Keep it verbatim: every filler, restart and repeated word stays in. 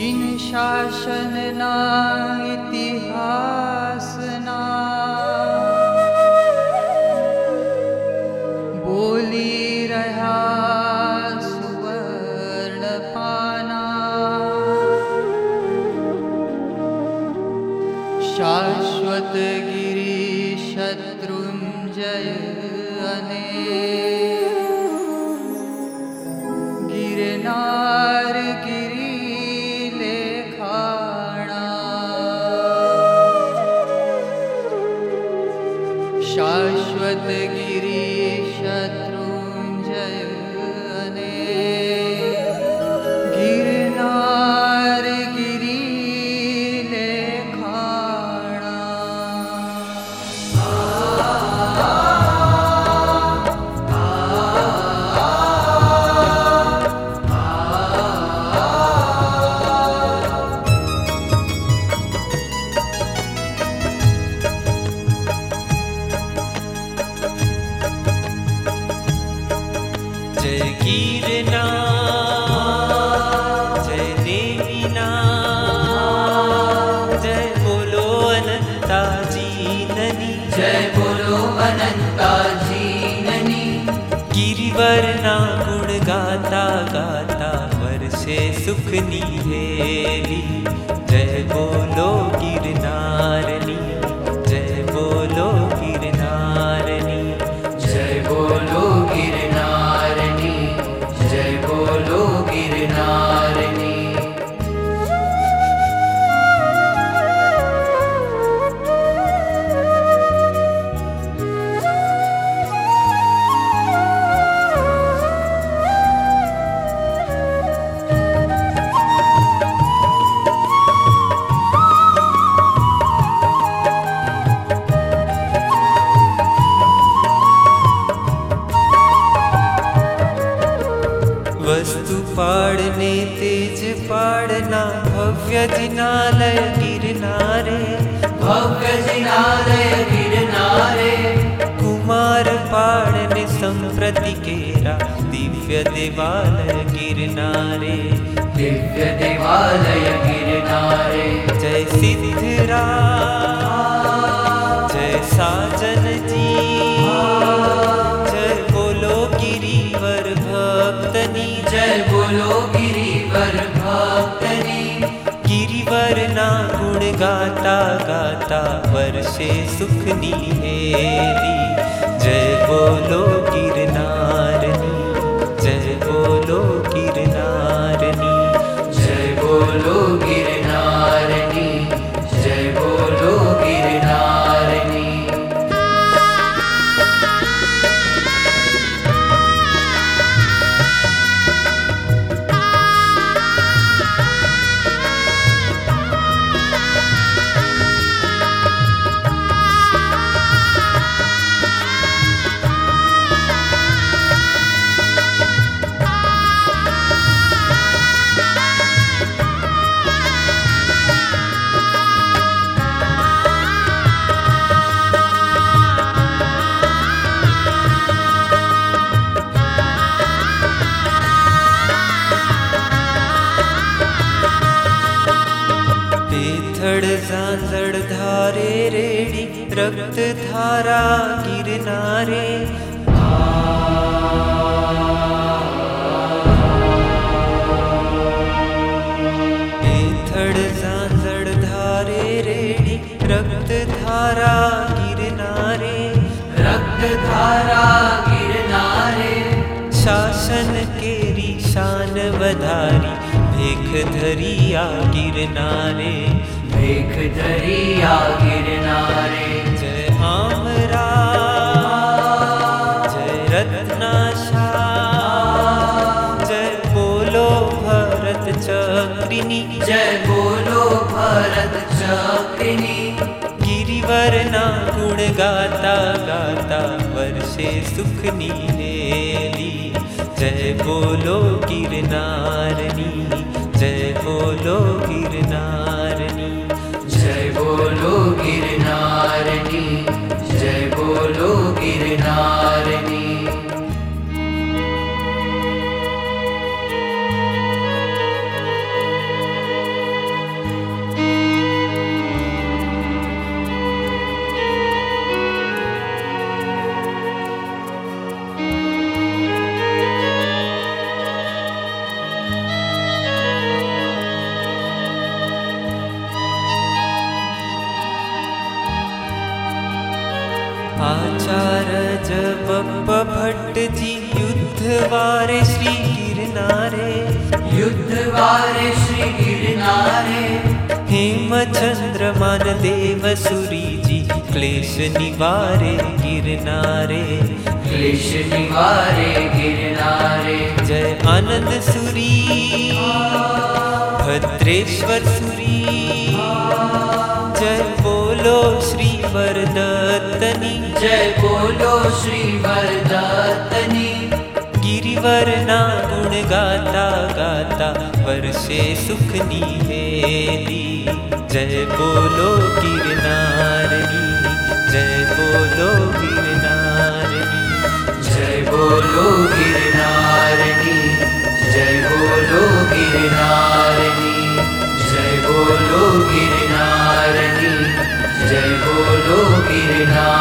जिन शासनना इतिहासना बोली रहा सुवर्ण पाना, शाश्वत गिरी शत्रुंजय अनेक, गिरनार गिरी लेखाणा, शाश्वत गिरी शत्रुंजय अनेक, गिरनार गिरी लेखाणा। जय गिरना जय देवीना, जय बोलो अनंता जीननी, जय बोलो अनंता जीननी, गिरिवरना गुण गाता गाता वर्षे सुख निहेली। जय बोलो गिरनारनी, जय बोलो गिरनारनी, जय बोलो गिरनारनी, जय बोलो गिरनारनी। वस्तु पाड़ने तेज पाड़ना, भव्य जिनालय गिरनारे, भव्य जिनालय गिरनारे, कुमार पाड़ने संप्रति केरा, दिव्य देवालय गिरनारे, दिव्य देवालय गिरनारे। जय सिद्धराज जय साजन जी, जय बोलो गिरिवर भक्तनी, जय बोलो गिरिवर भक्तनी, गिरिवर ना गुण गाता गाता वर्षे सुख निहेली। जय बोलो गिरनारनी, जय बोलो गिरनारनी, जय बोलो गिरनारनी, जय बोलो गिरनारनी। पेथड़ झांझड़ धारे रेड़ी, रक्त धारा गिरनारे, पेथड़ झांझड़ धारे रेड़ी, रक्त धारा गिरनारे, रक्त धारा गिरनारे, शासन केरी शान बधारी, भेख धरिया गिरनारे, भेख धरिया गिरनारे। जय आमरा जय रत्नाशा, जय बोलो भरत चक्रिनी, जय बोलो भरत चक्रिनी, गिरिवर ना गुण गाता गाता वर्षे सुख निहेली। जय बोलो गिरनारनी, जय बोलो गिरनारनी, जय बोलो गिरनारनी, जय बोलो गिरनारनी। गिरनारे, युद्ध वारे श्री गिरनारे, हेमचंद्र मान देव सुरी जी क्लेश निवारे गिरनारे, क्लेश निवारे गिरनारे। जय आनंद सुरी भद्रेश्वर सुरी, जय बोलो श्री वरदत्तनी, जय बोलो श्री वरदत्तनी। गिरिवर ना गुण गाता गाता वर्षे सुख निवेदी, जय बोलो गिरनारनी, जय बोलो गिरनारनी, जय बोलो गिरनारनी, जय बोलो गिरनारनी, जय बोलो गिरनारनी, जय बोलो गिरनारनी।